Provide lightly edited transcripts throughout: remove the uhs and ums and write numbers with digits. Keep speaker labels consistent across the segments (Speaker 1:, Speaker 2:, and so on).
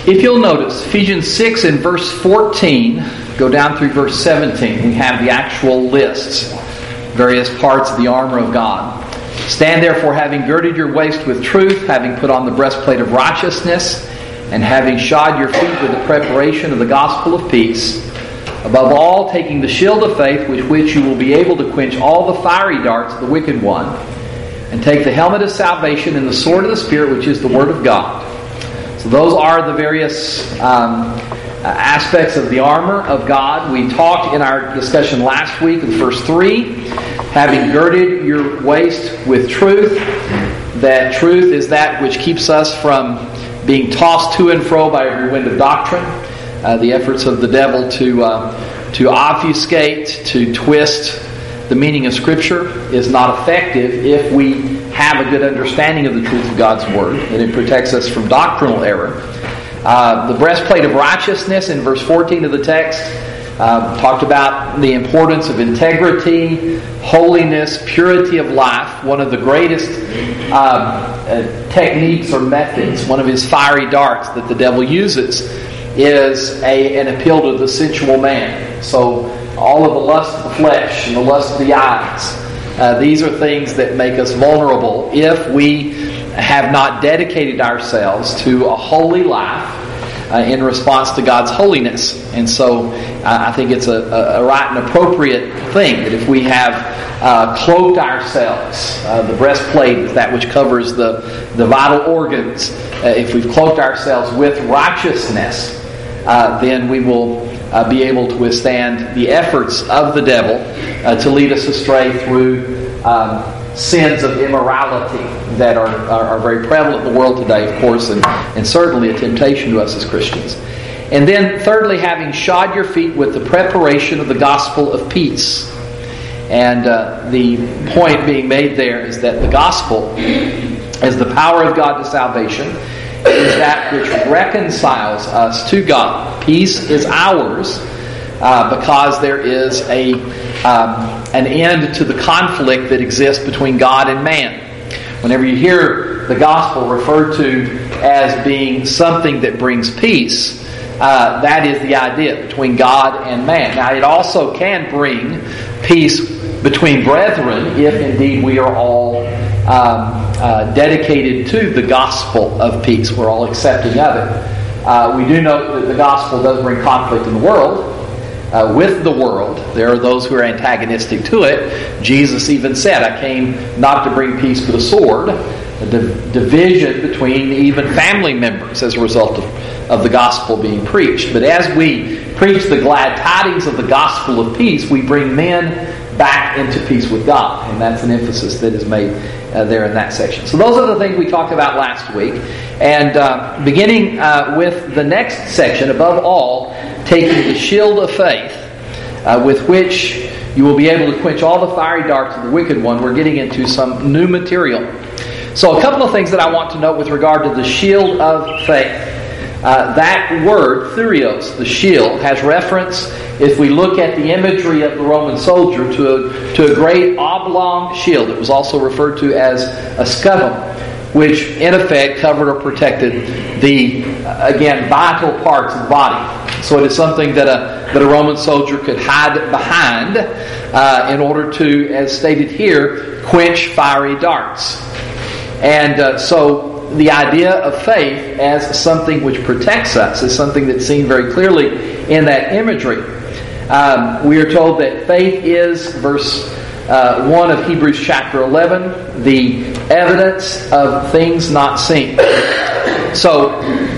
Speaker 1: If you'll notice, Ephesians 6 and verse 14, go down through verse 17, we have the actual lists, various parts of the armor of God. Stand therefore, having girded your waist with truth, having put on the breastplate of righteousness, and having shod your feet with the preparation of the gospel of peace. Above all, taking the shield of faith, with which you will be able to quench all the fiery darts of the wicked one, and take the helmet of salvation and the sword of the Spirit, which is the Word of God. So those are the various aspects of the armor of God. We talked in our discussion last week in verse 3, having girded your waist with truth. That truth is that which keeps us from being tossed to and fro by every wind of doctrine. The efforts of the devil to obfuscate, to twist the meaning of Scripture is not effective if we have a good understanding of the truth of God's Word, and it protects us from doctrinal error. The breastplate of righteousness in verse 14 of the text talked about the importance of integrity, holiness, purity of life. One of the greatest techniques or methods, one of his fiery darts that the devil uses, is an appeal to the sensual man. So all of the lust of the flesh and the lust of the eyes, these are things that make us vulnerable if we have not dedicated ourselves to a holy life in response to God's holiness. And so I think it's a right and appropriate thing that if we have cloaked ourselves, the breastplate is that which covers the vital organs, if we've cloaked ourselves with righteousness, then we will be able to withstand the efforts of the devil to lead us astray through sins of immorality that are very prevalent in the world today, of course, and certainly a temptation to us as Christians. And then thirdly, having shod your feet with the preparation of the gospel of peace. And the point being made there is that the gospel is the power of God to salvation, is that which reconciles us to God. Peace is ours because there is an end to the conflict that exists between God and man. Whenever you hear the gospel referred to as being something that brings peace, that is the idea between God and man. Now, it also can bring peace between brethren if indeed we are all dedicated to the gospel of peace. We're all accepting of it. We do know that the gospel does bring conflict in the world. With the world, there are those who are antagonistic to it. Jesus even said, I came not to bring peace but a sword. A division between even family members as a result of the gospel being preached. But as we preach the glad tidings of the gospel of peace, we bring men back into peace with God. And that's an emphasis that is made there in that section. So those are the things we talked about last week. And beginning with the next section, above all, taking the shield of faith, with which you will be able to quench all the fiery darts of the wicked one, we're getting into some new material. So a couple of things that I want to note with regard to the shield of faith. That word, thurios, the shield, has reference, if we look at the imagery of the Roman soldier, to a great oblong shield. It was also referred to as a scuttle, which in effect covered or protected the, again, vital parts of the body. So it is something that a Roman soldier could hide behind in order to, as stated here, quench fiery darts. And so the idea of faith as something which protects us is something that's seen very clearly in that imagery. We are told that faith is, verse 1 of Hebrews chapter 11, the evidence of things not seen. So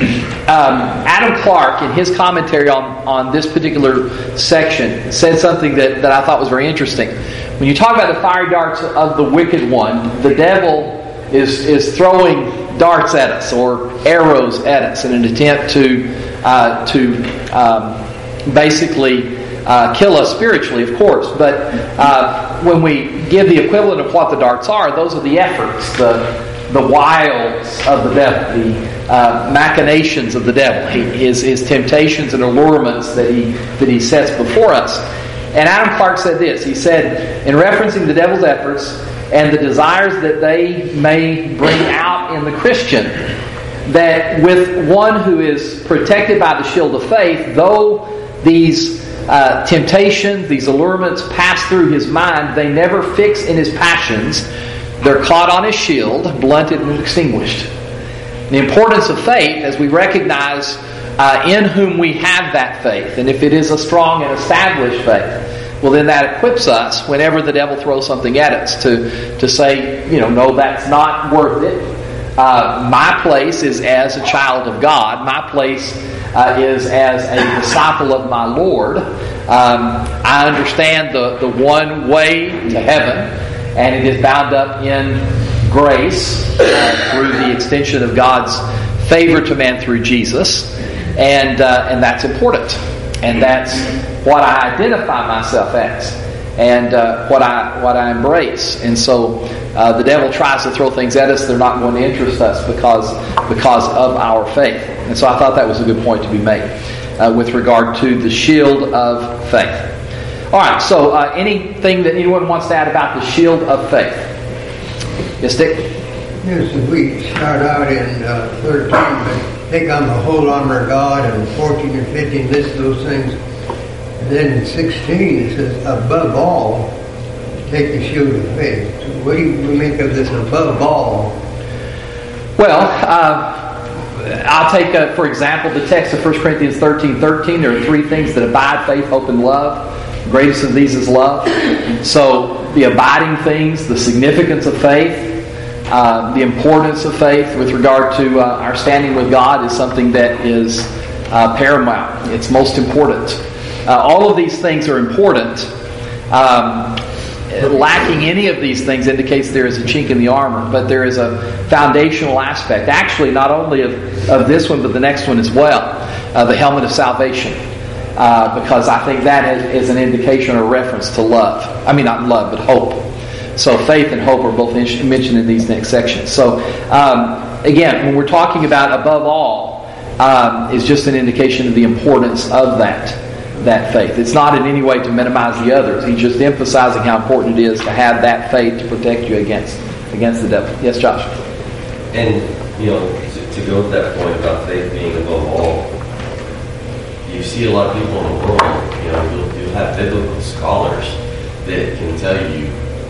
Speaker 1: Adam Clarke, in his commentary on this particular section, said something that I thought was very interesting. When you talk about the fiery darts of the wicked one, the devil is throwing darts at us or arrows at us in an attempt to basically kill us spiritually, of course. But when we give the equivalent of what the darts are, those are the efforts, the wiles of the devil, the machinations of the devil, his temptations and allurements that he sets before us. And Adam Clarke said this. He said, in referencing the devil's efforts and the desires that they may bring out in the Christian, that with one who is protected by the shield of faith, though these temptations, these allurements pass through his mind, they never fix in his passions. They're caught on his shield, blunted and extinguished. The importance of faith, as we recognize in whom we have that faith, and if it is a strong and established faith, well, then that equips us whenever the devil throws something at us to say, no, that's not worth it. My place is as a child of God. My place is as a disciple of my Lord. I understand the one way to heaven, and it is bound up in grace through the extension of God's favor to man through Jesus, and that's important, and that's what I identify myself as, and what I embrace. And so the devil tries to throw things at us; they're not going to interest us because of our faith. And so I thought that was a good point to be made with regard to the shield of faith. All right. So anything that anyone wants to add about the shield of faith? Yes, Dick?
Speaker 2: Yes, we start out in 13, but take on the whole armor of God, and 14 and 15 list those things. And then in 16 it says, above all, take the shield of faith. So what do you make of this above all?
Speaker 1: Well, I'll take, for example, the text of 1 Corinthians 13:13. There are three things that abide: faith, hope, and love. The greatest of these is love. So the abiding things, the significance of faith, the importance of faith with regard to our standing with God is something that is paramount. It's most important. All of these things are important. Lacking any of these things indicates there is a chink in the armor, but there is a foundational aspect. Actually, not only of this one, but the next one as well, the helmet of salvation. Because I think that is an indication or reference to love. I mean, not love, but hope. So faith and hope are both mentioned in these next sections. So again, when we're talking about above all, is just an indication of the importance of that faith. It's not in any way to minimize the others. He's just emphasizing how important it is to have that faith to protect you against the devil. Yes, Josh?
Speaker 3: And, to go with that point about faith being above all, you see a lot of people in the world, you'll have biblical scholars that can tell you,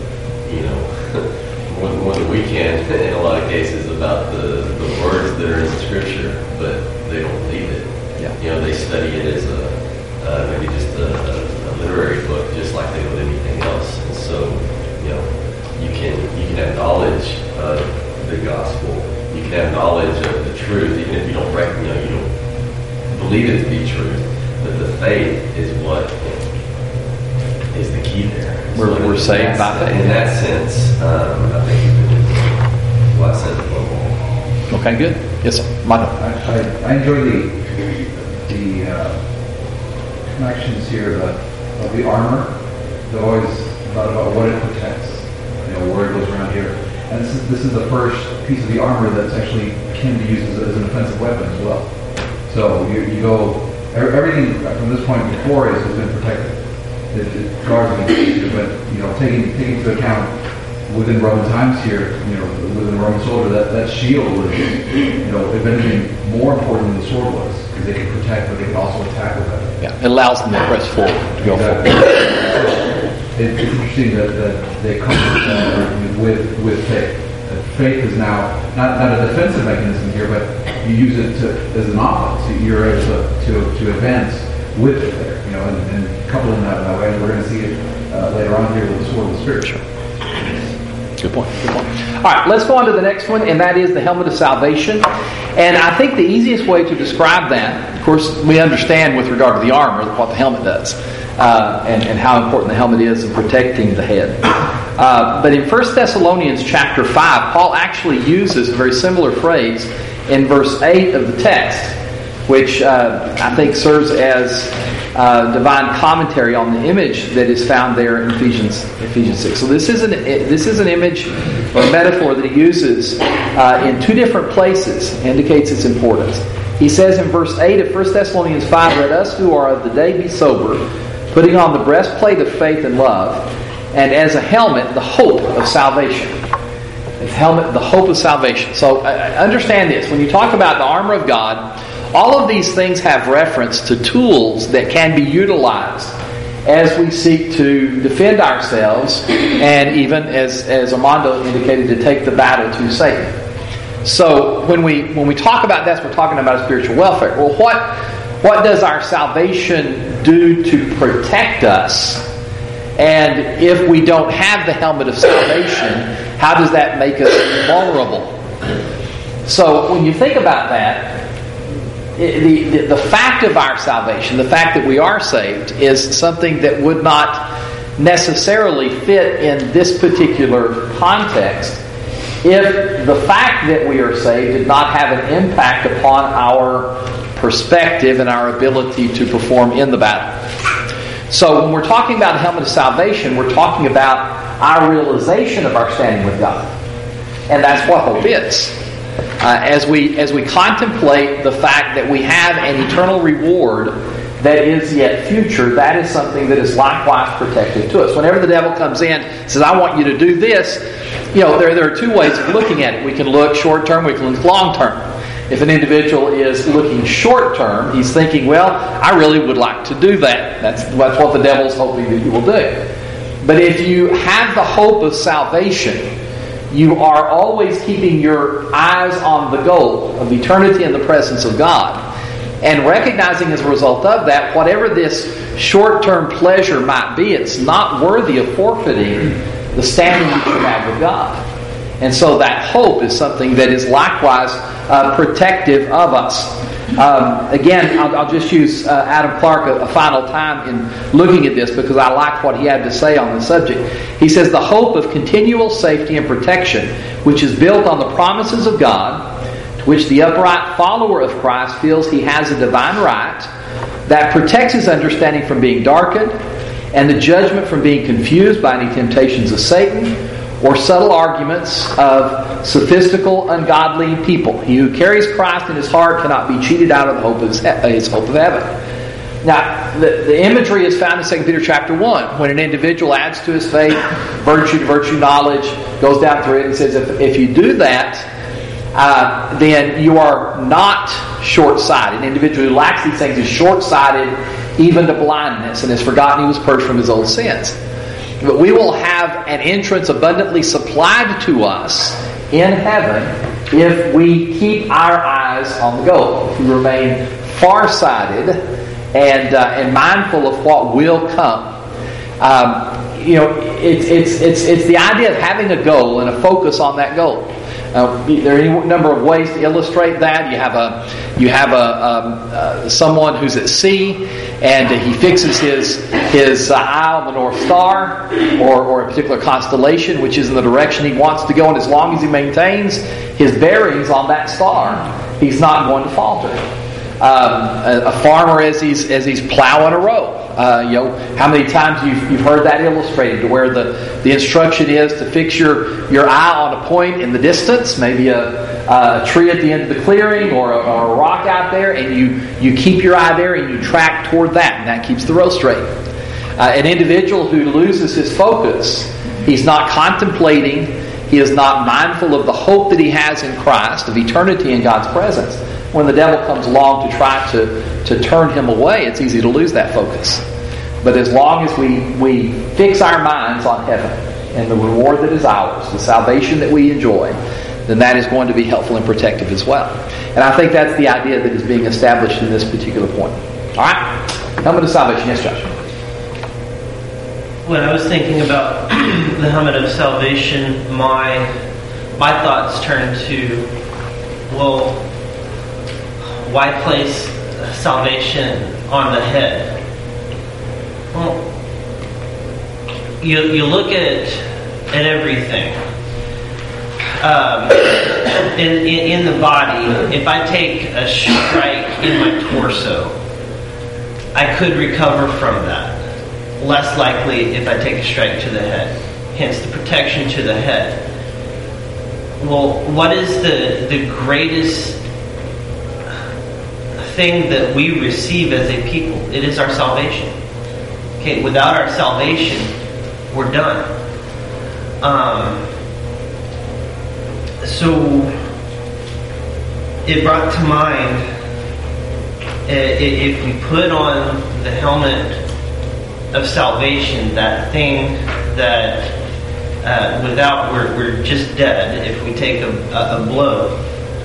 Speaker 3: more than we can in a lot of cases about the words that are in Scripture, but they don't believe it. Yeah. They study it as maybe just a literary book, just like they would anything else. And so, you can have knowledge of the gospel, you can have knowledge of the truth, even if you don't you don't believe it to be truth. But the faith is what is the key there.
Speaker 1: We're saved by faith.
Speaker 3: In that sense, I think what I said above all.
Speaker 1: Okay, good. Yes, sir. Michael.
Speaker 4: I enjoy the connections here of the armor. It's always about what it protects. Where it goes around here. And this is the first piece of the armor that's actually can be used as an offensive weapon as well. So you go, everything from this point before has been protected. It guards against it, but taking into account within Roman times here, within the Roman soldier, that shield was, if anything, more important than the sword was, because they could protect, but they could also attack with that.
Speaker 1: Yeah, it allows them to press forward, to go forward.
Speaker 4: It's interesting that they come with faith. Faith is now not a defensive mechanism here, but you use it as an offense. You're able to advance with it there, and coupling that way. And we're going to see it later on here with the sword of the Spirit.
Speaker 1: Sure. Good point. All right, let's go on to the next one, and that is the helmet of salvation. And I think the easiest way to describe that, of course, we understand with regard to the armor what the helmet does, and how important the helmet is in protecting the head. But in 1 Thessalonians chapter 5, Paul actually uses a very similar phrase in verse 8 of the text, which I think serves as divine commentary on the image that is found there in Ephesians 6. So this is an image or a metaphor that he uses in two different places, indicates its importance. He says in verse 8 of 1 Thessalonians 5, "Let us who are of the day be sober, putting on the breastplate of faith and love, and as a helmet the hope of salvation." helmet, the hope of salvation. So understand this. When you talk about the armor of God, all of these things have reference to tools that can be utilized as we seek to defend ourselves, and even, as Armando indicated, to take the battle to Satan. So when we talk about this, we're talking about spiritual welfare. Well, what does our salvation do to protect us? And if we don't have the helmet of salvation, how does that make us vulnerable? So when you think about that, the fact of our salvation, the fact that we are saved, is something that would not necessarily fit in this particular context if the fact that we are saved did not have an impact upon our perspective and our ability to perform in the battle. So when we're talking about the helmet of salvation, we're talking about our realization of our standing with God. And that's what hope is. As we contemplate the fact that we have an eternal reward that is yet future, that is something that is likewise protective to us. Whenever the devil comes in and says, I want you to do this, there are two ways of looking at it. We can look short term, we can look long term. If an individual is looking short term, he's thinking, well, I really would like to do that. That's what the devil's hoping that you will do. But if you have the hope of salvation, you are always keeping your eyes on the goal of eternity in the presence of God, and recognizing as a result of that, whatever this short-term pleasure might be, it's not worthy of forfeiting the standing that you have with God. And so that hope is something that is likewise protective of us. Again, I'll just use Adam Clark a final time in looking at this, because I like what he had to say on the subject. He says, the hope of continual safety and protection, which is built on the promises of God, to which the upright follower of Christ feels he has a divine right, that protects his understanding from being darkened, and the judgment from being confused by any temptations of Satan, or subtle arguments of sophistical, ungodly people. He who carries Christ in his heart cannot be cheated out of the hope of his hope of heaven. Now, the imagery is found in 2 Peter chapter 1. When an individual adds to his faith virtue to virtue, knowledge, goes down through it and says, if you do that, then you are not short-sighted. An individual who lacks these things is short-sighted even to blindness, and has forgotten he was purged from his old sins. But we will have an entrance abundantly supplied to us in heaven if we keep our eyes on the goal. If we remain farsighted and mindful of what will come. It's the idea of having a goal and a focus on that goal. There are any number of ways to illustrate that. You have someone who's at sea, and he fixes his eye on the North Star or a particular constellation, which is in the direction he wants to go. And as long as he maintains his bearings on that star, he's not going to falter. A farmer, as he's plowing a row. How many times you've heard that illustrated, to where the instruction is to fix your eye on a point in the distance, maybe a tree at the end of the clearing, or a rock out there, and you keep your eye there and you track toward that, and that keeps the row straight. An individual who loses his focus, he's not contemplating, he is not mindful of the hope that he has in Christ, of eternity in God's presence. When the devil comes along to try to turn him away, it's easy to lose that focus. But as long as we fix our minds on heaven and the reward that is ours, the salvation that we enjoy, then that is going to be helpful and protective as well. And I think that's the idea that is being established in this particular point. All right? Helmet of salvation. Yes, Josh?
Speaker 5: When I was thinking about the helmet of salvation, my thoughts turned to, well, why place salvation on the head? Well, you look at everything in the body. If I take a strike in my torso, I could recover from that. Less likely if I take a strike to the head. Hence the protection to the head. Well, what is the greatest thing that we receive as a people? It is our salvation. Okay, without our salvation, we're done. So it brought to mind, if we put on the helmet of salvation, that thing that without we're just dead if we take a blow.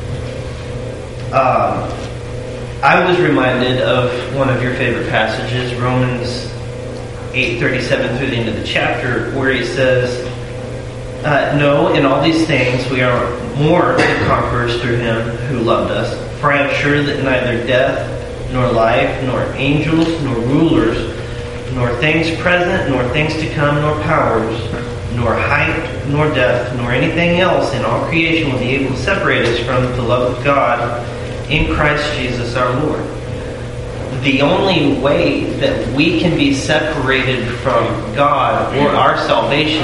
Speaker 5: I was reminded of one of your favorite passages, Romans 8:37 through the end of the chapter, where he says, no, in all these things we are more than conquerors through him who loved us. For I am sure that neither death, nor life, nor angels, nor rulers, nor things present, nor things to come, nor powers, nor height, nor depth, nor anything else in all creation will be able to separate us from the love of God in Christ Jesus our Lord. The only way that we can be separated from God or our salvation,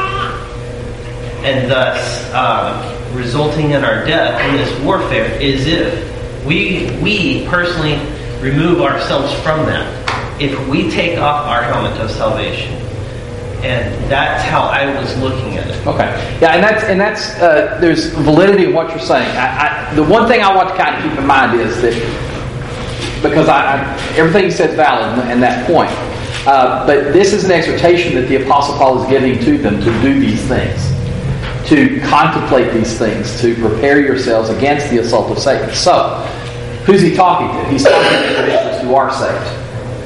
Speaker 5: and thus resulting in our death in this warfare, is if we personally remove ourselves from that. If we take off our helmet of salvation. And that's how I was looking at it.
Speaker 1: Okay. Yeah, and that's there's validity in what you're saying. The one thing I want to kind of keep in mind is that, because everything you said is valid in that point, but this is an exhortation that the Apostle Paul is giving to them to do these things, to contemplate these things, to prepare yourselves against the assault of Satan. So, who's he talking to? He's talking to Christians who are saved.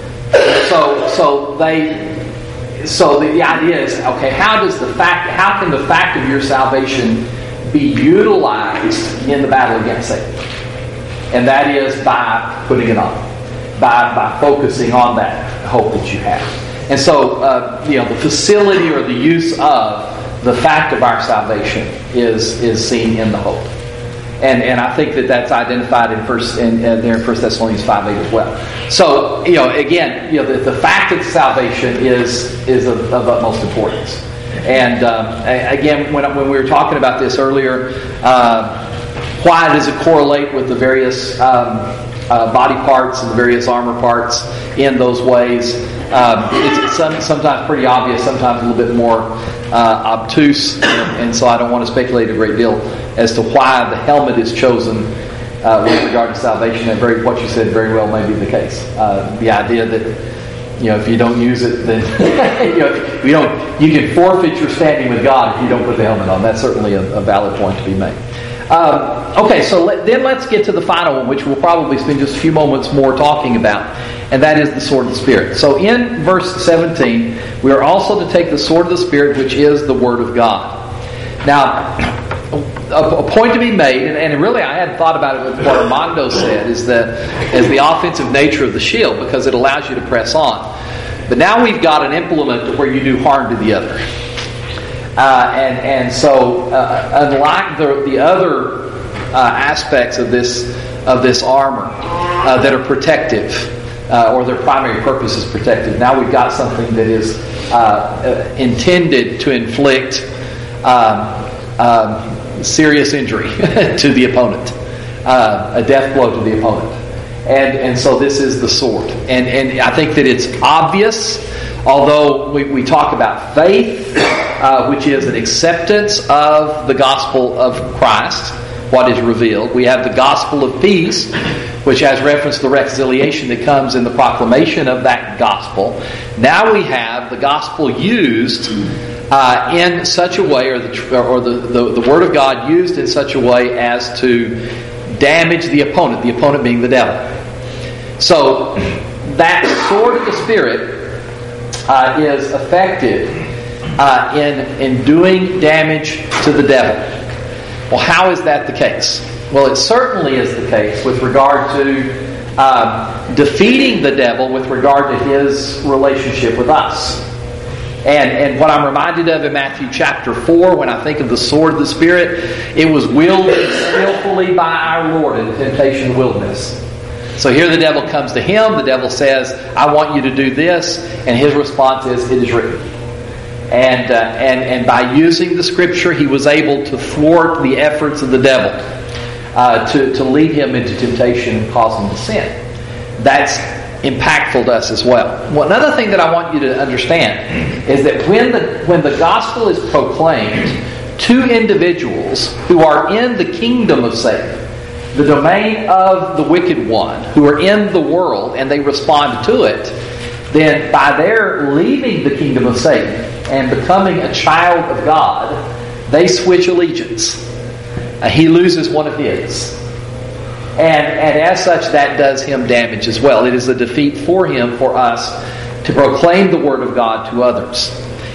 Speaker 1: So the idea is, okay, how can the fact of your salvation be utilized in the battle against Satan? And that is by putting it on, by focusing on that hope that you have. And so, the facility or the use of the fact of our salvation is seen in the hope. And I think that's identified in 1 Thessalonians 5:8 as well. So, again, the fact of salvation is of utmost importance. And again, when we were talking about this earlier, why does it correlate with the various body parts and the various armor parts in those ways? It's sometimes pretty obvious, sometimes a little bit more obtuse, and so I don't want to speculate a great deal as to why the helmet is chosen with regard to salvation. And what you said very well may be the case. The idea that if you don't use it, then you can forfeit your standing with God if you don't put the helmet on. That's certainly a valid point to be made. Okay, so let's get to the final one, which we'll probably spend just a few moments more talking about, and that is the sword of the Spirit. So in verse 17, we are also to take the sword of the Spirit, which is the Word of God. Now, a point to be made, and really I hadn't thought about it with what Armando said, is the offensive nature of the shield, because it allows you to press on. But now we've got an implement where you do harm to the other. So unlike the other aspects of this armor that are protective, or their primary purpose is protective, now we've got something that is intended to inflict serious injury to the opponent, a death blow to the opponent, and so this is the sword, and I think that it's obvious. Although we talk about faith, which is an acceptance of the gospel of Christ, what is revealed. We have the gospel of peace, which has reference to the reconciliation that comes in the proclamation of that gospel. Now we have the gospel used in such a way, or the word of God used in such a way as to damage the opponent being the devil. So that sword of the Spirit is effective in doing damage to the devil. Well, how is that the case? Well, it certainly is the case with regard to defeating the devil with regard to his relationship with us. And what I'm reminded of in Matthew chapter 4, when I think of the sword of the Spirit, it was wielded skillfully by our Lord in the temptation of the wilderness. So here the devil comes to him. The devil says, I want you to do this. And his response is, it is written. And by using the Scripture, he was able to thwart the efforts of the devil to lead him into temptation and cause him to sin. That's impactful to us as well. Another thing that I want you to understand is that when the gospel is proclaimed two individuals who are in the kingdom of Satan, the domain of the wicked one, who are in the world and they respond to it, then by their leaving the kingdom of Satan and becoming a child of God, they switch allegiance. He loses one of his. And as such, that does him damage as well. It is a defeat for him, for us, to proclaim the Word of God to others.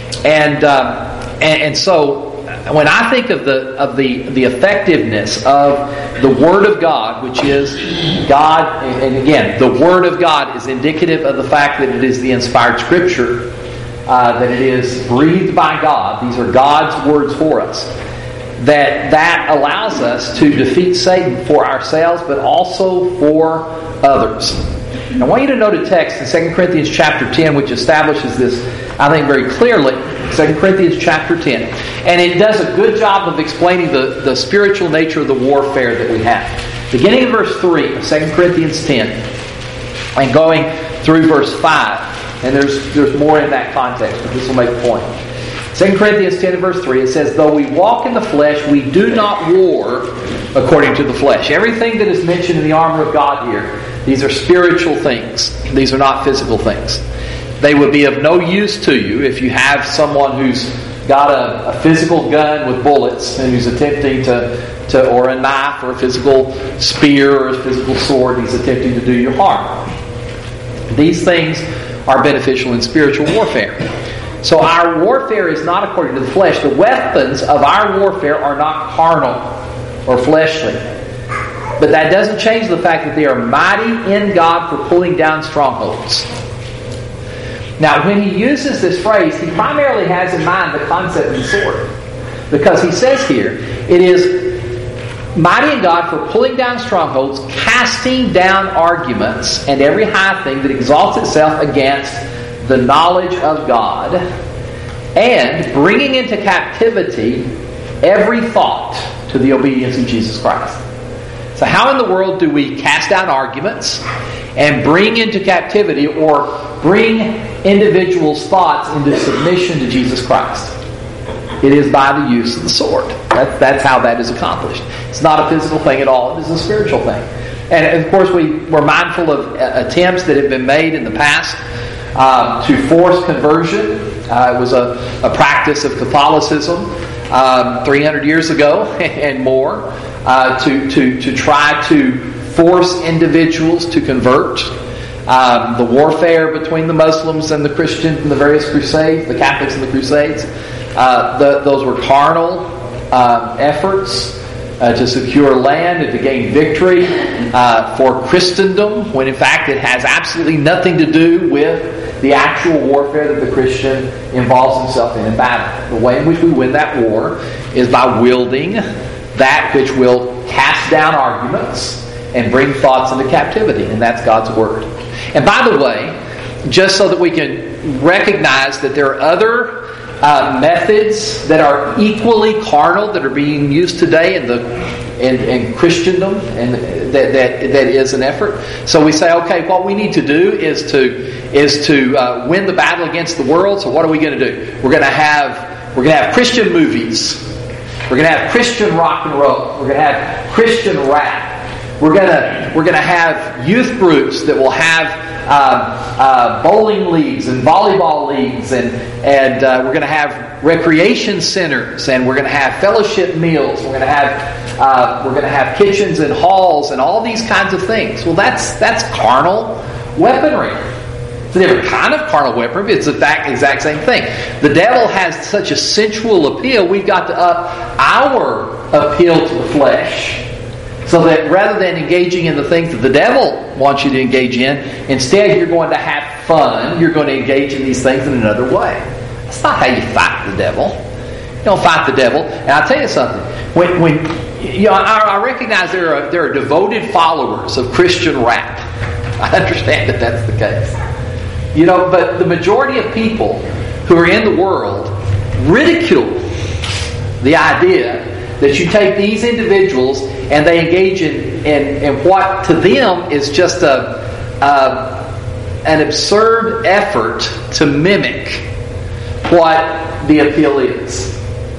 Speaker 1: And so, when I think of the effectiveness of the Word of God, which is God, and again, the Word of God is indicative of the fact that it is the inspired Scripture, that it is breathed by God. These are God's words for us. That allows us to defeat Satan for ourselves, but also for others. And I want you to note a text in 2 Corinthians chapter 10, which establishes this, I think, very clearly. 2 Corinthians chapter 10. And it does a good job of explaining the spiritual nature of the warfare that we have. Beginning in verse 3 of 2 Corinthians 10, and going through verse 5. And there's more in that context, but this will make a point. 2 Corinthians 10 and verse 3, it says, "Though we walk in the flesh, we do not war according to the flesh." Everything that is mentioned in the armor of God here, these are spiritual things. These are not physical things. They would be of no use to you if you have someone who's got a physical gun with bullets and who's attempting to or a knife or a physical spear or a physical sword, and he's attempting to do you harm. These things are beneficial in spiritual warfare. So our warfare is not according to the flesh. The weapons of our warfare are not carnal or fleshly. But that doesn't change the fact that they are mighty in God for pulling down strongholds. Now, when he uses this phrase, he primarily has in mind the concept of the sword. Because he says here, it is mighty in God for pulling down strongholds, casting down arguments, and every high thing that exalts itself against the knowledge of God, and bringing into captivity every thought to the obedience of Jesus Christ. So how in the world do we cast down arguments and bring into captivity or bring individuals' thoughts into submission to Jesus Christ? It is by the use of the sword. That's how that is accomplished. It's not a physical thing at all. It is a spiritual thing. And of course, we're mindful of attempts that have been made in the past to force conversion. It was a practice of Catholicism 300 years ago and more to try to force individuals to convert. The warfare between the Muslims and the Christians in the various crusades, the Catholics and the crusades, those were carnal efforts to secure land and to gain victory for Christendom, when in fact it has absolutely nothing to do with the actual warfare that the Christian involves himself in battle. The way in which we win that war is by wielding that which will cast down arguments and bring thoughts into captivity, and that's God's Word. And by the way, just so that we can recognize that there are other methods that are equally carnal that are being used today in Christendom, and that is an effort. So we say, okay, what we need to do is to win the battle against the world. So what are we going to do? We're going to have Christian movies. We're going to have Christian rock and roll. We're going to have Christian rap. We're going to have youth groups that will have bowling leagues and volleyball leagues, and we're going to have recreation centers, and we're going to have fellowship meals. We're going to have kitchens and halls and all these kinds of things. Well, that's carnal weaponry. It's a different kind of carnal weaponry, but it's the exact same thing. The devil has such a sensual appeal. We've got to up our appeal to the flesh, so that rather than engaging in the things that the devil wants you to engage in, instead you're going to have fun. You're going to engage in these things in another way. That's not how you fight the devil. You don't fight the devil. And I'll tell you something. When I recognize there are devoted followers of Christian rap. I understand that that's the case. But the majority of people who are in the world ridicule the idea that you take these individuals and they engage in what to them is just an absurd effort to mimic what the appeal is.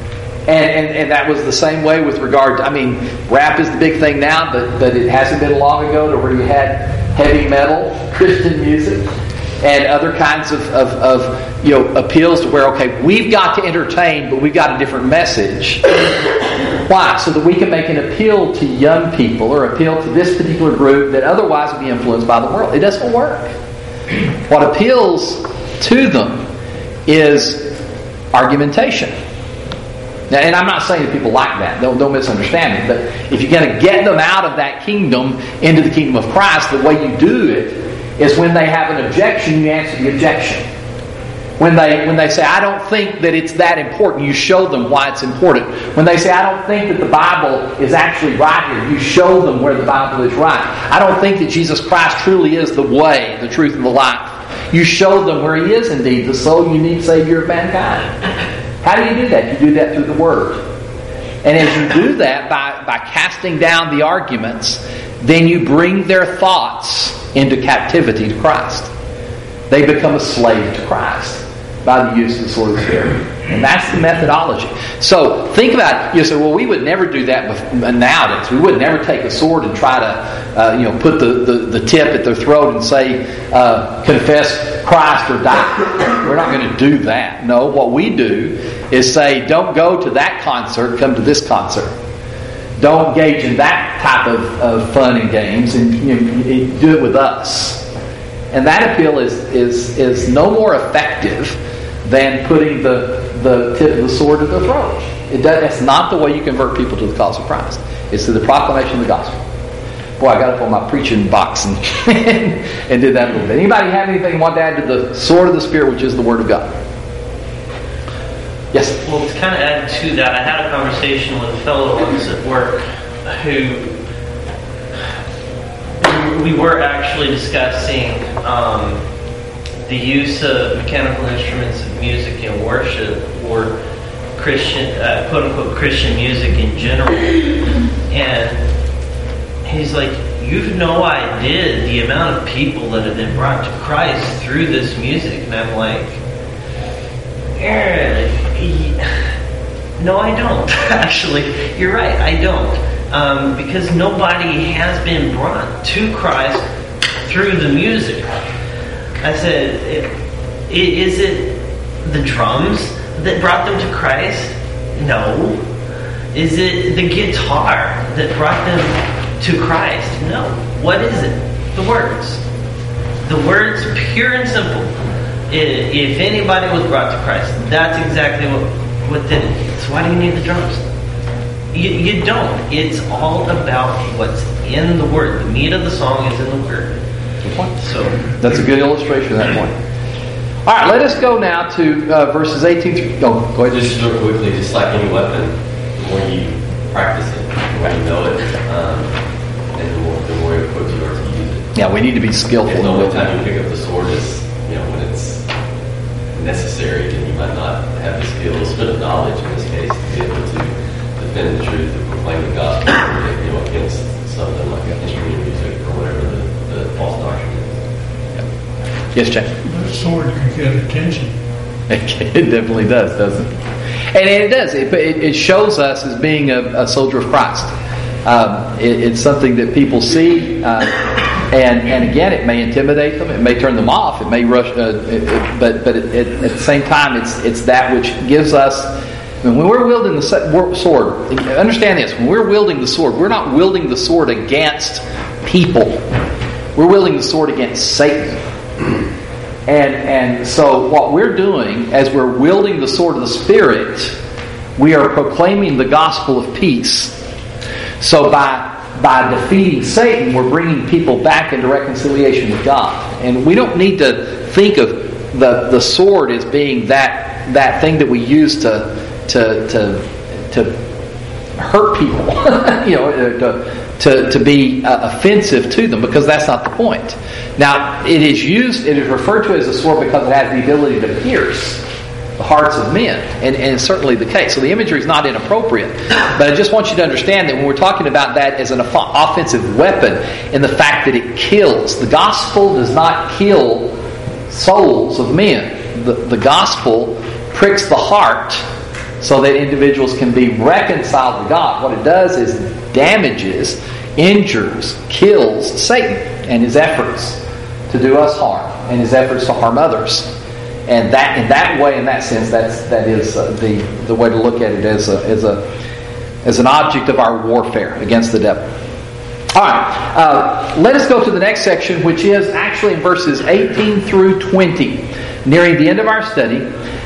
Speaker 1: And that was the same way with regard to, I mean, rap is the big thing now, but it hasn't been long ago to where you had heavy metal, Christian music, and other kinds of appeals to where, okay, we've got to entertain, but we've got a different message. Why? So that we can make an appeal to young people or appeal to this particular group that otherwise would be influenced by the world. It doesn't work. What appeals to them is argumentation. Now, and I'm not saying that people like that. Don't misunderstand me. But if you're going to get them out of that kingdom into the kingdom of Christ, the way you do it is when they have an objection, you answer the objection. When they say, I don't think that it's that important, you show them why it's important. When they say, I don't think that the Bible is actually right here, you show them where the Bible is right. I don't think that Jesus Christ truly is the way, the truth, and the life. You show them where He is indeed the sole unique Savior of mankind. How do you do that? You do that through the Word. And as you do that by casting down the arguments, then you bring their thoughts into captivity to Christ. They become a slave to Christ by the use of the sword of the Spirit. And that's the methodology. So think about it. You say, well, we would never do that nowadays. We would never take a sword and try to put the tip at their throat and say, confess Christ or die. We're not going to do that. No, what we do is say, don't go to that concert, come to this concert. Don't engage in that type of fun and games, and do it with us. And that appeal is no more effective than putting the tip of the sword to the throat. That's not the way you convert people to the cause of Christ. It's through the proclamation of the gospel. Boy, I got up on my preaching box and did that a little bit. Anybody have anything you want to add to the sword of the Spirit, which is the Word of God? Yes?
Speaker 5: Well, to kind of add to that, I had a conversation with a fellow once at work who we were actually discussing the use of mechanical instruments of music in worship, or Christian, quote-unquote Christian music in general. And he's like, you've no idea the amount of people that have been brought to Christ through this music. And I'm like, no, I don't. Actually, you're right, I don't. Because nobody has been brought to Christ through the music. I said, is it the drums that brought them to Christ? No. Is it the guitar that brought them to Christ? No. What is it? The words. The words, pure and simple. If anybody was brought to Christ, that's exactly what did it. So why do you need the drums? You don't. It's all about what's in the Word. The meat of the song is in the Word. So
Speaker 1: that's a good illustration of that point. All right, let us go now to verses 18 through... go ahead.
Speaker 3: Just real quickly, just like any weapon, the more you practice it, the more you know it, and the more equipped you are to use it.
Speaker 1: Yeah, we need to be skillful.
Speaker 3: And the only time you pick up the sword is, when it's necessary, then you might not have the skills, but of knowledge in this case, to be able to defend the truth and proclaim the gospel, against something like instrumental music or whatever the false doctrine is.
Speaker 1: Yep. Yes, Jack?
Speaker 6: That sword can get attention.
Speaker 1: It definitely does, doesn't it? And it does. It shows us as being a soldier of Christ. It's something that people see, and again, it may intimidate them. It may turn them off. It may rush. But at the same time, it's that which gives us. When we're wielding the sword, understand this: when we're wielding the sword, we're not wielding the sword against people. We're wielding the sword against Satan. And so what we're doing as we're wielding the sword of the Spirit, we are proclaiming the gospel of peace. So by defeating Satan, we're bringing people back into reconciliation with God. And we don't need to think of the sword as being that thing that we use to hurt people, to be offensive to them, because that's not the point. Now, it is referred to as a sword because it has the ability to pierce the hearts of men, and it's certainly the case. So the imagery is not inappropriate, but I just want you to understand that when we're talking about that as an offensive weapon, in the fact that it kills, the gospel does not kill souls of men. The gospel pricks the heart so that individuals can be reconciled to God. What it does is damages, injures, kills Satan and his efforts to do us harm and his efforts to harm others. And that, in that way, in that sense, that is the way to look at it as an object of our warfare against the devil. All right, let us go to the next section, which is actually in verses 18 through 20, nearing the end of our study.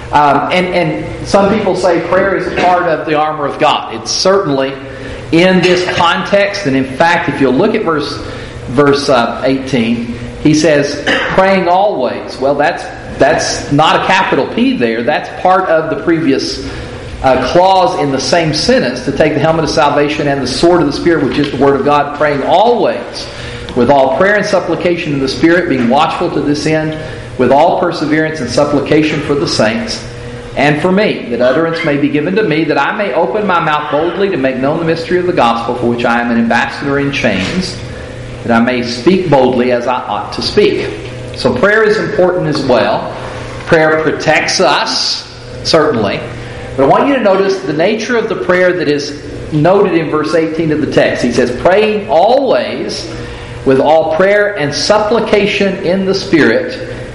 Speaker 1: And some people say prayer is a part of the armor of God. It's certainly in this context, and in fact, if you'll look at verse 18, he says, praying always. Well, that's not a capital P there. That's part of the previous clause in the same sentence, to take the helmet of salvation and the sword of the Spirit, which is the Word of God, praying always with all prayer and supplication in the Spirit, being watchful to this end, with all perseverance and supplication for the saints, and for me, that utterance may be given to me, that I may open my mouth boldly to make known the mystery of the gospel, for which I am an ambassador in chains, that I may speak boldly as I ought to speak. So prayer is important as well. Prayer protects us, certainly. But I want you to notice the nature of the prayer that is noted in verse 18 of the text. He says, praying always with all prayer and supplication in the Spirit,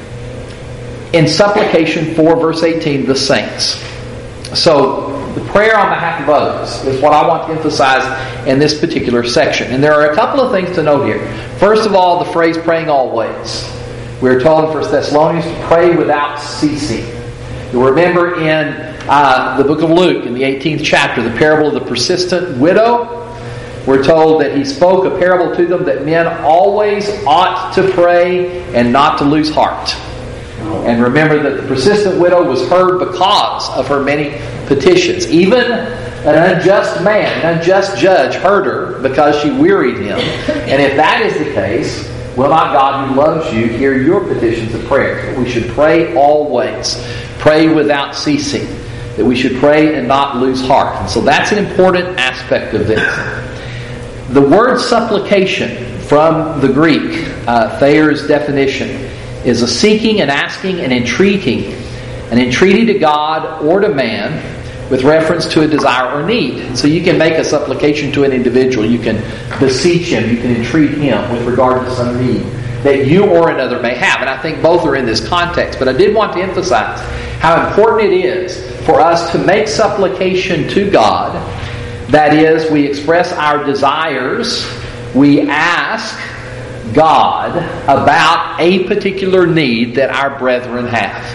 Speaker 1: in supplication for, verse 18, the saints. So, the prayer on behalf of others is what I want to emphasize in this particular section. And there are a couple of things to note here. First of all, the phrase praying always. We're told in 1 Thessalonians to pray without ceasing. You'll remember in the book of Luke, in the 18th chapter, the parable of the persistent widow. We're told that he spoke a parable to them that men always ought to pray and not to lose heart. And remember that the persistent widow was heard because of her many petitions. Even an unjust man, an unjust judge heard her because she wearied him. And if that is the case, will not God who loves you hear your petitions of prayer? We should pray always. Pray without ceasing. That we should pray and not lose heart. And so that's an important aspect of this. The word supplication from the Greek, Thayer's definition, is a seeking and asking and entreating. An entreaty to God or to man with reference to a desire or need. So you can make a supplication to an individual. You can beseech him. You can entreat him with regard to some need that you or another may have. And I think both are in this context. But I did want to emphasize how important it is for us to make supplication to God. That is, we express our desires. We ask God about a particular need that our brethren have.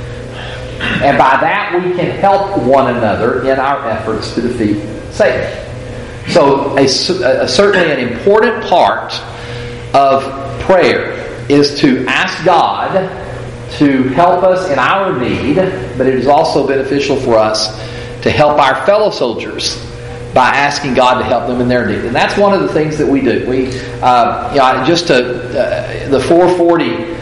Speaker 1: And by that we can help one another in our efforts to defeat Satan. So certainly an important part of prayer is to ask God to help us in our need, but it is also beneficial for us to help our fellow soldiers by asking God to help them in their need. And that's one of the things that we do. We, the 4:40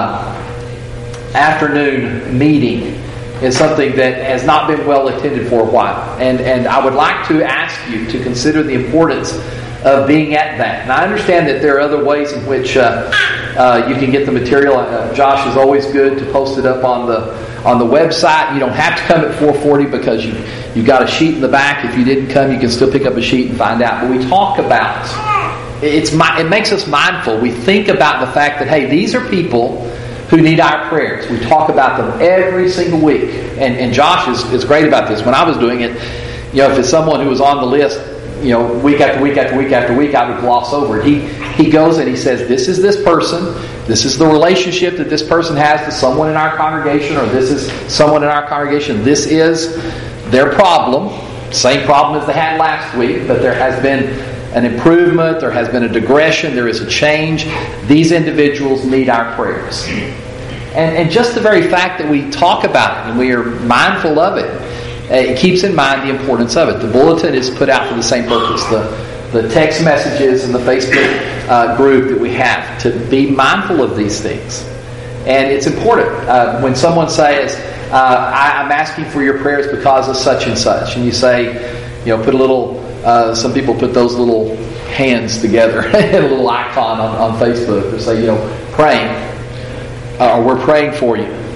Speaker 1: afternoon meeting is something that has not been well attended for a while. And I would like to ask you to consider the importance of being at that. And I understand that there are other ways in which you can get the material. Josh is always good to post it up on the website. You don't have to come at 4:40 because you've got a sheet in the back. If you didn't come, you can still pick up a sheet and find out. But we talk about it makes us mindful. We think about the fact that, hey, these are people who need our prayers. We talk about them every single week. And Josh is great about this. When I was doing it, if it's someone who was on the list, week after week after week after week, I would gloss over it. He goes and he says, this is this person. This is the relationship that this person has to someone in our congregation, or this is someone in our congregation. This is their problem. Same problem as they had last week, but there has been an improvement. There has been a digression. There is a change. These individuals need our prayers. And just the very fact that we talk about it and we are mindful of it, it keeps in mind the importance of it. The bulletin is put out for the same purpose. The text messages and the Facebook group that we have, to be mindful of these things. And it's important. When someone says, I'm asking for your prayers because of such and such, and you say, put a little, some people put those little hands together and a little icon on Facebook. They say, praying, or we're praying for you.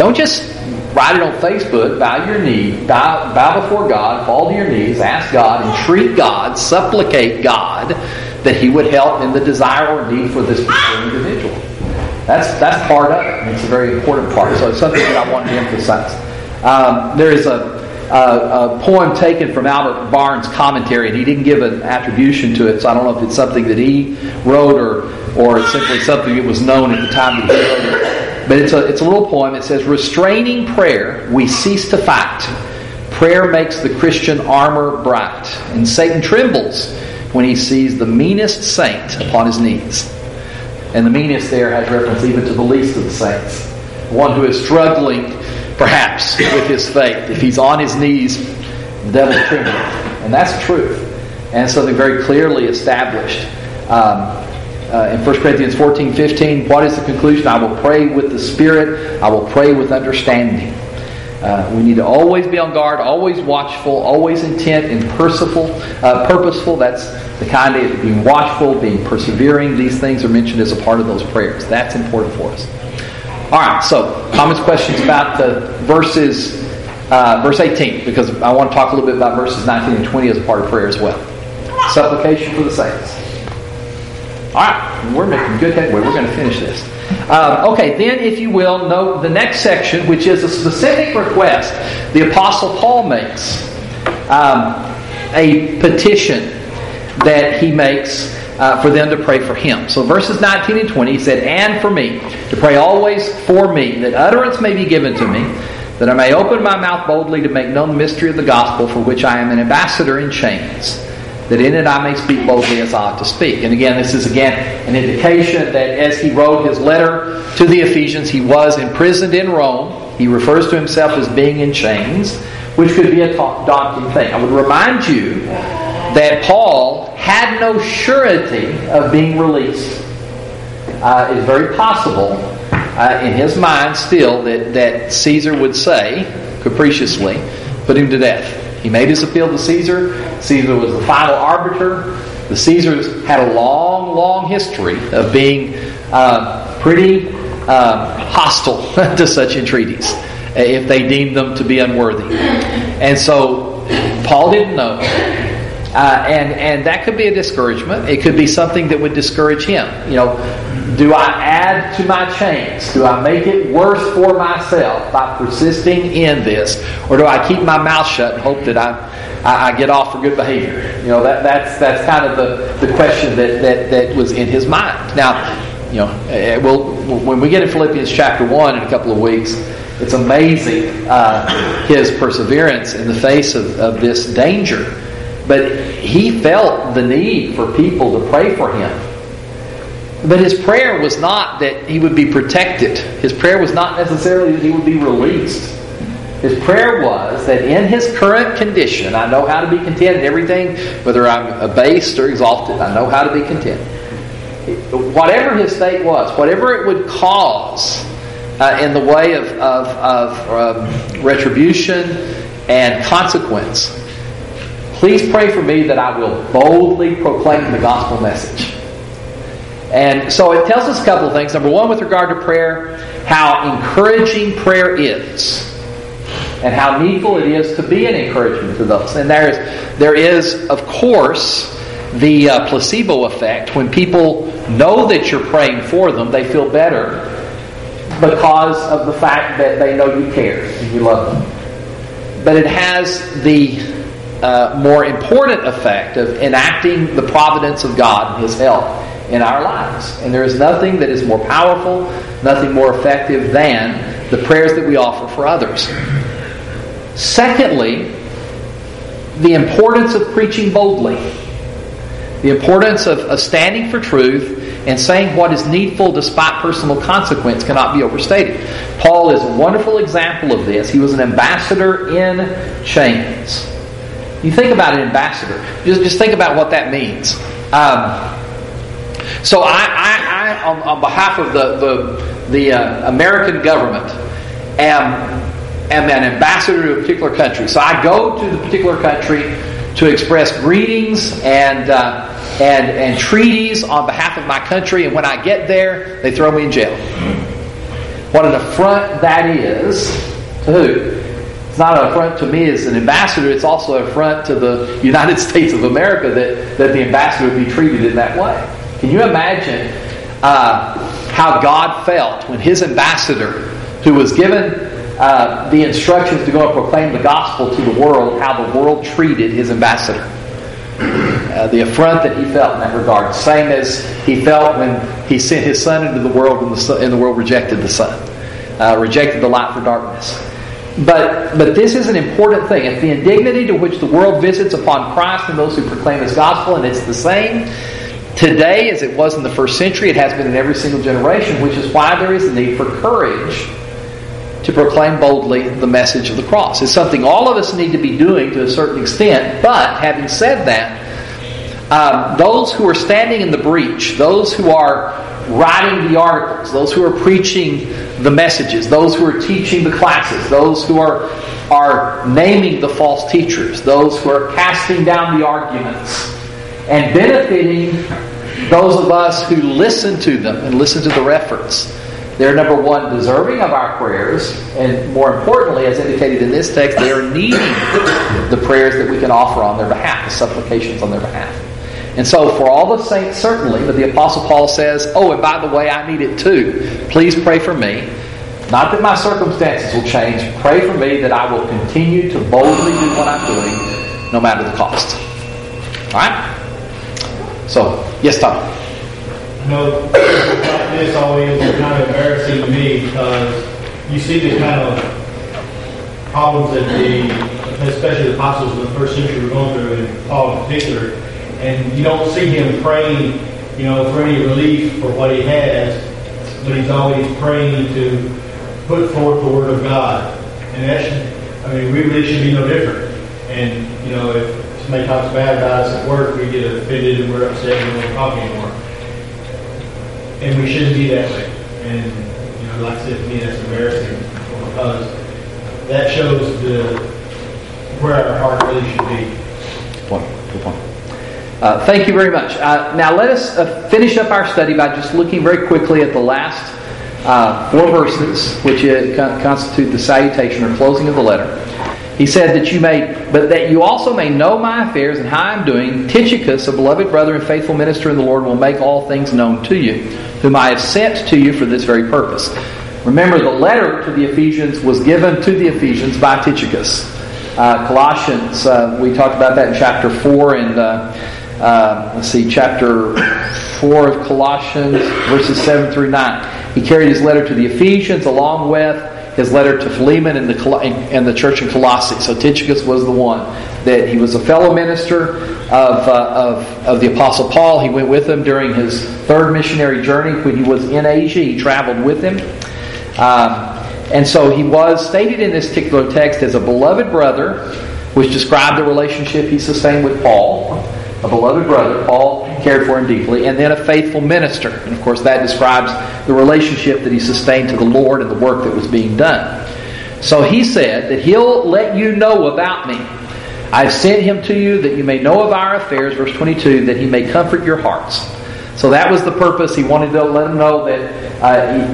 Speaker 1: Don't just write it on Facebook. Bow your knee, bow before God, fall to your knees, ask God, entreat God, supplicate God that He would help in the desire or need for this particular individual. That's part of it, and it's a very important part. So it's something that I want to emphasize. There is a poem taken from Albert Barnes' commentary, and he didn't give an attribution to it, so I don't know if it's something that he wrote or it's simply something that was known at the time that he wrote it. But it's a little poem. It says, "Restraining prayer, we cease to fight. Prayer makes the Christian armor bright, and Satan trembles when he sees the meanest saint upon his knees." And the meanest there has reference even to the least of the saints. One who is struggling, perhaps, with his faith. If he's on his knees, the devil's trembling. And that's truth. And something very clearly established. In 1 Corinthians 14:15, what is the conclusion? I will pray with the Spirit. I will pray with understanding. We need to always be on guard, always watchful, always intent and purposeful. That's the kind of being watchful, being persevering. These things are mentioned as a part of those prayers. That's important for us. All right, so comments, questions about the verse 18, because I want to talk a little bit about verses 19 and 20 as a part of prayer as well. Supplication for the saints. All right, we're making good headway. We're going to finish this. Okay, then, if you will, note the next section, which is a specific request the Apostle Paul makes. A petition that he makes for them to pray for him. So verses 19 and 20, he said, "And for me, to pray always for me, that utterance may be given to me, that I may open my mouth boldly to make known the mystery of the gospel, for which I am an ambassador in chains, that in it I may speak boldly as I ought to speak." And again, this is an indication that as he wrote his letter to the Ephesians, he was imprisoned in Rome. He refers to himself as being in chains, which could be a daunting thing. I would remind you that Paul had no surety of being released. It is very possible in his mind still that Caesar would say, capriciously, put him to death. He made his appeal to Caesar. Caesar was the final arbiter. The Caesars had a long, long history of being pretty hostile to such entreaties if they deemed them to be unworthy. And so Paul didn't know. And that could be a discouragement. It could be something that would discourage him. Do I add to my chains? Do I make it worse for myself by persisting in this? Or do I keep my mouth shut and hope that I get off for good behavior? That's kind of the question that was in his mind. Now, when we get in Philippians chapter 1 in a couple of weeks, it's amazing his perseverance in the face of this danger. But he felt the need for people to pray for him. But his prayer was not that he would be protected. His prayer was not necessarily that he would be released. His prayer was that in his current condition, I know how to be content in everything, whether I'm abased or exalted, I know how to be content. Whatever his state was, whatever it would cause in the way of retribution and consequence, please pray for me that I will boldly proclaim the gospel message. And so it tells us a couple of things. Number one, with regard to prayer, how encouraging prayer is, and how needful it is to be an encouragement to those. And there is, of course, the placebo effect. When people know that you're praying for them, they feel better because of the fact that they know you care and you love them. But it has the more important effect of enacting the providence of God and His help in our lives. And there is nothing that is more powerful, nothing more effective than the prayers that we offer for others. Secondly, the importance of preaching boldly. The importance of standing for truth and saying what is needful despite personal consequence cannot be overstated. Paul is a wonderful example of this. He was an ambassador in chains. You think about an ambassador. Just think about what that means. So I on behalf of the American government, am an ambassador to a particular country. So I go to the particular country to express greetings and treaties on behalf of my country, and when I get there, they throw me in jail. What an affront that is to who? It's not an affront to me as an ambassador, it's also an affront to the United States of America that the ambassador would be treated in that way. Can you imagine how God felt when His ambassador, who was given the instructions to go and proclaim the gospel to the world, how the world treated His ambassador? The affront that He felt in that regard, same as He felt when He sent His Son into the world and the world rejected the Son, rejected the light for darkness. But this is an important thing. It's the indignity to which the world visits upon Christ and those who proclaim His gospel, and it's the same today as it was in the first century. It has been in every single generation, which is why there is a need for courage to proclaim boldly the message of the cross. It's something all of us need to be doing to a certain extent, but having said that, those who are standing in the breach, those who are writing the articles, those who are preaching the messages, those who are teaching the classes, those who are naming the false teachers, those who are casting down the arguments and benefiting those of us who listen to them and listen to their efforts. They're, number one, deserving of our prayers, and more importantly, as indicated in this text, they are needing the prayers that we can offer on their behalf, the supplications on their behalf. And so for all the saints, certainly, but the Apostle Paul says, oh, and by the way, I need it too. Please pray for me. Not that my circumstances will change. Pray for me that I will continue to boldly do what I'm doing, no matter the cost. All right? So, yes, Tom.
Speaker 7: No, like this always is kind of embarrassing to me because you see the kind of problems that especially the apostles in the first century were going through, and Paul in particular, and you don't see him praying, for any relief for what he has, but he's always praying to put forth the Word of God. And that we really should be no different. And, if somebody talks bad about us at work, we get offended and we're upset and we don't talk anymore. And we shouldn't be that way. And, like I said, to me, that's embarrassing because that shows where our heart really should be.
Speaker 1: Good point. Thank you very much. Now let us finish up our study by just looking very quickly at the last 4 verses, which constitute the salutation or closing of the letter. He said that you also may know my affairs and how I'm doing. Tychicus, a beloved brother and faithful minister in the Lord, will make all things known to you, whom I have sent to you for this very purpose. Remember, the letter to the Ephesians was given to the Ephesians by Tychicus. Colossians, we talked about that in chapter 4 and chapter 4 of Colossians, verses 7 through 9. He carried his letter to the Ephesians along with his letter to Philemon and the church in Colossae. So Tychicus was the one that he was a fellow minister of the Apostle Paul. He went with him during his 3rd missionary journey when he was in Asia. He traveled with him. And so he was stated in this particular text as a beloved brother, which described the relationship he sustained with Paul. A beloved brother, Paul cared for him deeply, and then a faithful minister. And of course that describes the relationship that he sustained to the Lord and the work that was being done. So he said that he'll let you know about me. I've sent him to you that you may know of our affairs, verse 22, that he may comfort your hearts. So that was the purpose. He wanted to let them know that,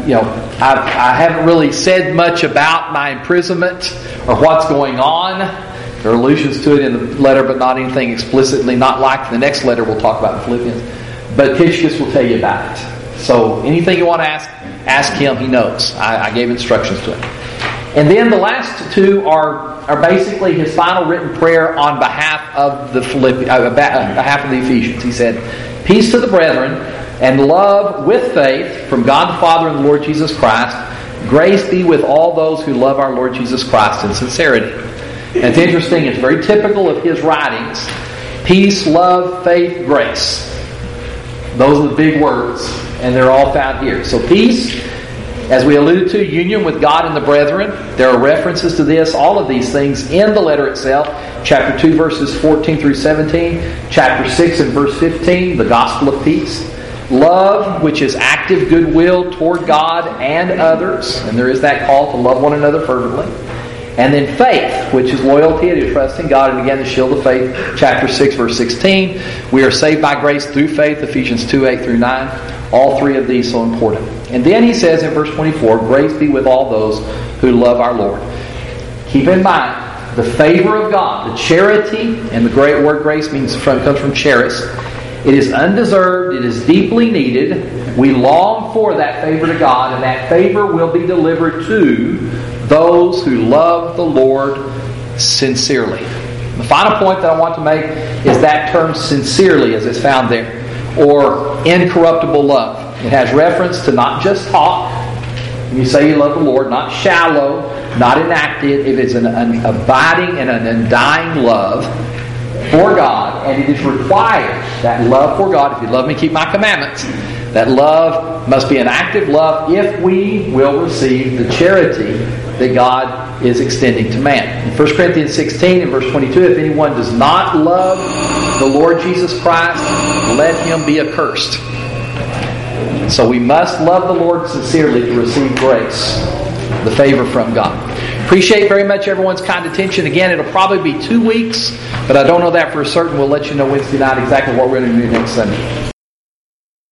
Speaker 1: I haven't really said much about my imprisonment or what's going on. There are allusions to it in the letter, but not anything explicitly, not like the next letter we'll talk about in Philippians. But Tychicus will tell you about it. So anything you want to ask him, he knows. I gave instructions to him. And then the last 2 are basically his final written prayer on behalf of the Ephesians. He said, "Peace to the brethren, and love with faith from God the Father and the Lord Jesus Christ. Grace be with all those who love our Lord Jesus Christ in sincerity." And it's interesting, it's very typical of his writings. Peace, love, faith, grace. Those are the big words, and they're all found here. So peace, as we alluded to, union with God and the brethren. There are references to this, all of these things in the letter itself. Chapter 2, verses 14 through 17. Chapter 6 and verse 15, the gospel of peace. Love, which is active goodwill toward God and others. And there is that call to love one another fervently. And then faith, which is loyalty to trust in God, and again the shield of faith, chapter 6, verse 16. We are saved by grace through faith, Ephesians 2, 8 through 9. All three of these so important. And then he says in verse 24, grace be with all those who love our Lord. Keep in mind, the favor of God, the charity, and the great word grace comes from charis. It is undeserved. It is deeply needed. We long for that favor to God, and that favor will be delivered to those who love the Lord sincerely. The final point that I want to make is that term sincerely as it's found there, or incorruptible love. It has reference to not just talk. When you say you love the Lord, not shallow, not inactive. It is an abiding and an undying love for God, and it is required, that love for God, if you love me, keep my commandments. That love must be an active love if we will receive the charity that God is extending to man. In 1 Corinthians 16 and verse 22, if anyone does not love the Lord Jesus Christ, let him be accursed. So we must love the Lord sincerely to receive grace, the favor from God. Appreciate very much everyone's kind attention. Again, it'll probably be 2 weeks, but I don't know that for certain. We'll let you know Wednesday night exactly what we're going to do next Sunday.